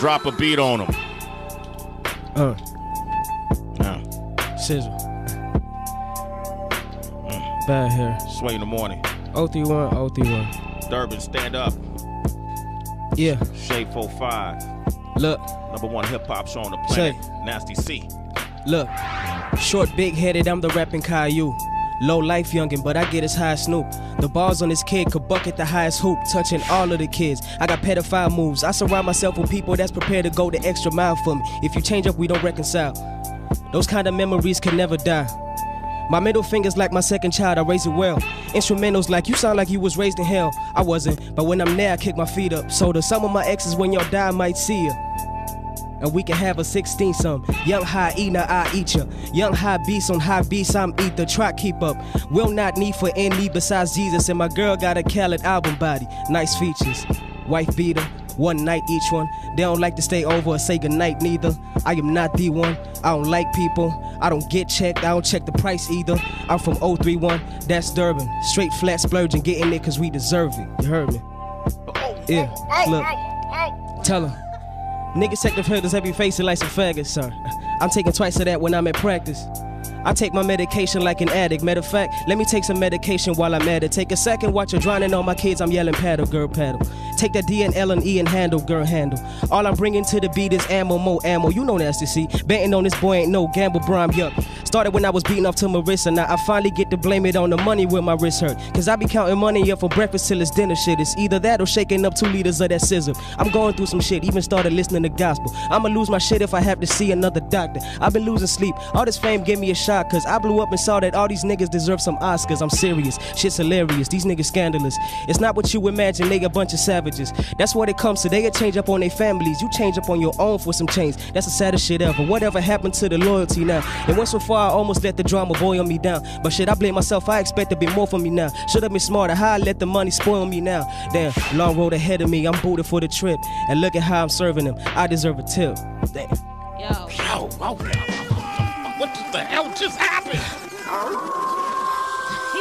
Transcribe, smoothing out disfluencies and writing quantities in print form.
Drop a beat on them. Sizzle. Bad hair. Sway in the morning. 031. Durban, stand up. Yeah. Shade 45. Look. #1 hip hop show on the planet. Nasty C. Look. Short, big headed, I'm the rapping Caillou. Low life youngin', but I get as high as Snoop. The bars on this kid could bucket the highest hoop, touching all of the kids. I got pedophile moves. I surround myself with people that's prepared to go the extra mile for me. If you change up, we don't reconcile. Those kind of memories can never die. My middle finger's like my second child, I raise it well. Instrumentals like, you sound like you was raised in hell. I wasn't, but when I'm there, I kick my feet up. So to some of my exes, when y'all die, I might see ya. And we can have a 16-some. Young high eater, I eat ya. Young high beast on high beast, I'm ether. Try keep up. Will not need for any besides Jesus. And my girl got a Khaled album body. Nice features. Wife beater. One night each one. They don't like to stay over or say goodnight neither. I am not the one. I don't like people. I don't get checked. I don't check the price either. I'm from 031. That's Durban. Straight flat splurging. Getting it cause we deserve it. You heard me? Yeah. Look. Tell her. Niggas take the filters, have you face it like some faggots, sir. I'm taking twice of that when I'm at practice. I take my medication like an addict. Matter of fact, let me take some medication while I'm at it. Take a second, watch her drowning on my kids. I'm yelling paddle, girl, paddle. Take that D and L and E and handle, girl, handle. All I'm bringing to the beat is ammo, more ammo. You know Nasty C. Betting on this boy ain't no gamble, Brom, yup. Started when I was beating off to Marissa. Now I finally get to blame it on the money where my wrist hurt. Cause I be counting money up for breakfast till it's dinner shit. It's either that or shaking up 2 liters of that scissor. I'm going through some shit, even started listening to gospel. I'ma lose my shit if I have to see another doctor. I've been losing sleep. All this fame gave me a shot. Cause I blew up and saw that all these niggas deserve some Oscars. I'm serious, shit's hilarious, these niggas scandalous. It's not what you imagine, they a bunch of savages. That's what it comes to, they change up on their families. You change up on your own for some change. That's the saddest shit ever. Whatever happened to the loyalty now? It went so far I almost let the drama boil me down. But shit, I blame myself, I expect a bit more from me now. Should've been smarter, how I let the money spoil me now. Damn, long road ahead of me, I'm booted for the trip. And look at how I'm serving them, I deserve a tip. Damn. Yo, what the hell just happened?